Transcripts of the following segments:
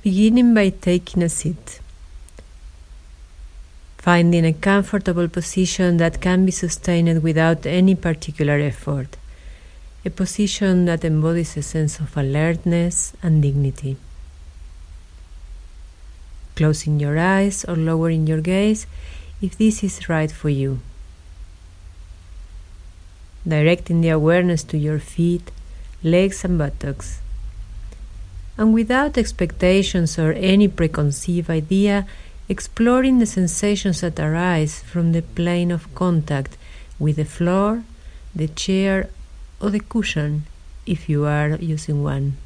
Beginning by taking a seat. Finding a comfortable position that can be sustained without any particular effort. A position that embodies a sense of alertness and dignity. Closing your eyes or lowering your gaze if this is right for you. Directing the awareness to your feet, legs and buttocks. And without expectations or any preconceived idea, exploring the sensations that arise from the plane of contact with the floor, the chair, or the cushion, if you are using one.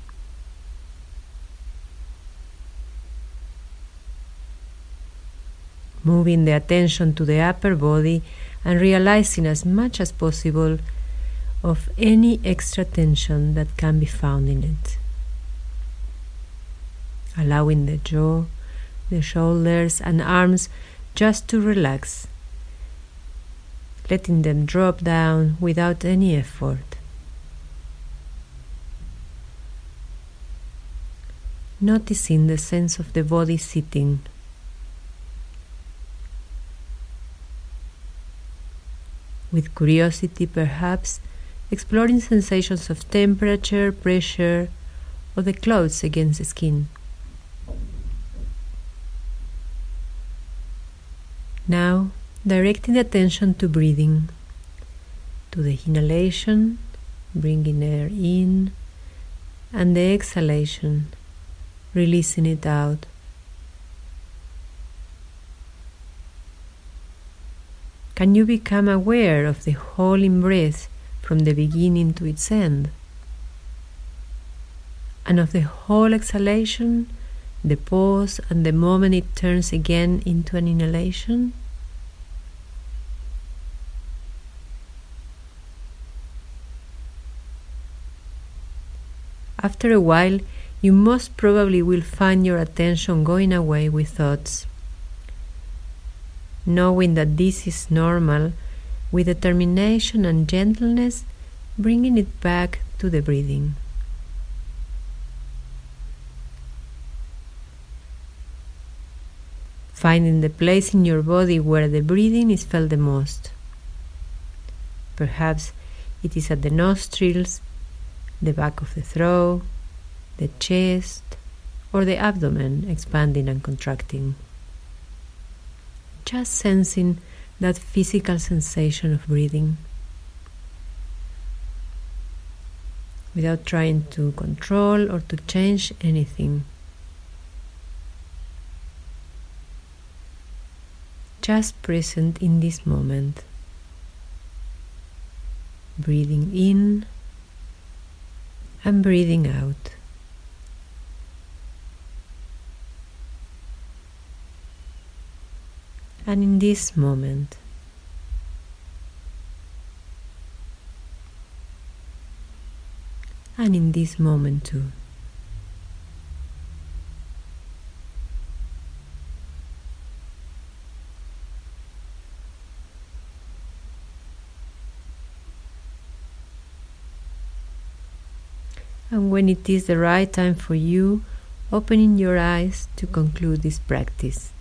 Moving the attention to the upper body and realizing as much as possible of any extra tension that can be found in it. Allowing the jaw, the shoulders and arms just to relax, letting them drop down without any effort. Noticing the sense of the body sitting. With curiosity, perhaps, exploring sensations of temperature, pressure, or the clothes against the skin. Now, directing the attention to breathing, to the inhalation, bringing air in, and the exhalation, releasing it out. Can you become aware of the whole in-breath from the beginning to its end? And of the whole exhalation, the pause and the moment it turns again into an inhalation? After a while, you most probably will find your attention going away with thoughts. Knowing that this is normal, with determination and gentleness, bringing it back to the breathing. Finding the place in your body where the breathing is felt the most. Perhaps it is at the nostrils, the back of the throat, the chest, or the abdomen expanding and contracting. Just sensing that physical sensation of breathing, without trying to control or to change anything. Just present in this moment. Breathing in and breathing out. And in this moment, and in this moment too. And when it is the right time for you, opening your eyes to conclude this practice.